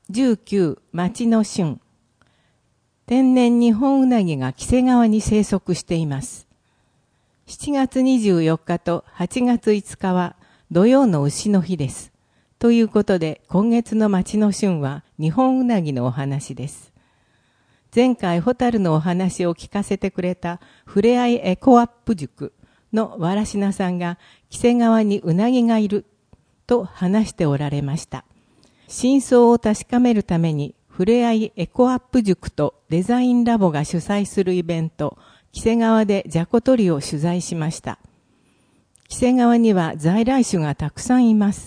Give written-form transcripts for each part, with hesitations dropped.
19町の旬。天然日本ウナギが黄瀬川に生息しています。7月24日と8月5日は土曜の牛の日です。ということで今月の町の旬は日本ウナギのお話です。前回ホタルのお話を聞かせてくれたふれあいエコアップ塾のわらしなさんが黄瀬川にウナギがいると話しておられました。真相を確かめるためにふれあいエコアップ塾とデザインラボが主催するイベント黄瀬川でジャコ取りを取材しました。黄瀬川には在来種がたくさんいます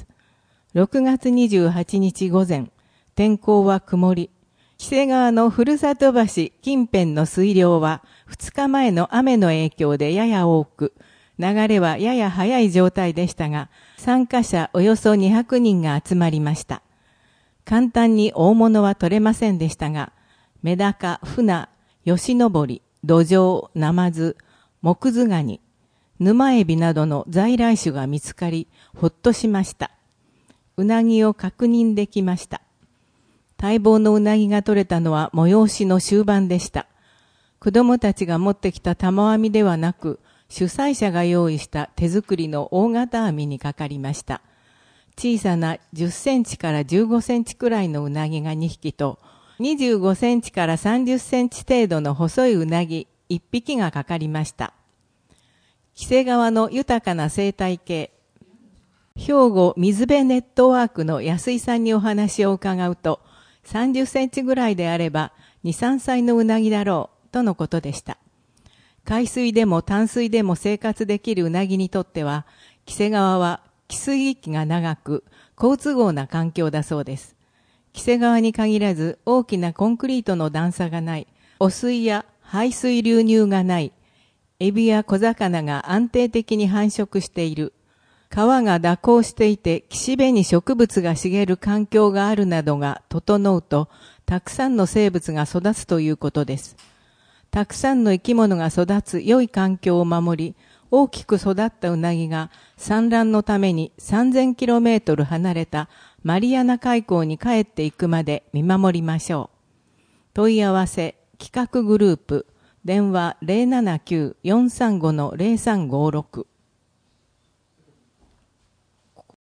。6月28日午前、天候は曇り。黄瀬川のふるさと橋近辺の水量は2日前の雨の影響でやや多く、流れはやや速い状態でしたが、参加者およそ200人が集まりました。簡単に大物は取れませんでしたが、メダカ、フナ、ヨシノボリ、ドジョウ、ナマズ、モクズガニ、沼エビなどの在来種が見つかり、ほっとしました。ウナギを確認できました。待望のウナギが取れたのは催しの終盤でした。子供たちが持ってきた玉網ではなく、主催者が用意した手作りの大型網にかかりました。小さな10センチから15センチくらいのウナギが2匹と、25センチから30センチ程度の細いウナギ1匹がかかりました。黄瀬川の豊かな生態系、兵庫水辺ネットワークの安井さんにお話を伺うと、30センチぐらいであれば2、3歳のウナギだろうとのことでした。海水でも淡水でも生活できるウナギにとっては、黄瀬川は汽水域が長く、好都合な環境だそうです。黄瀬川に限らず大きなコンクリートの段差がない、汚水や排水流入がない、エビや小魚が安定的に繁殖している、川が蛇行していて岸辺に植物が茂る環境があるなどが整うと、たくさんの生物が育つということです。たくさんの生き物が育つ良い環境を守り、大きく育ったウナギが産卵のために 3000km 離れたマリアナ海溝に帰っていくまで見守りましょう。問い合わせ、企画グループ、電話 079-435-0356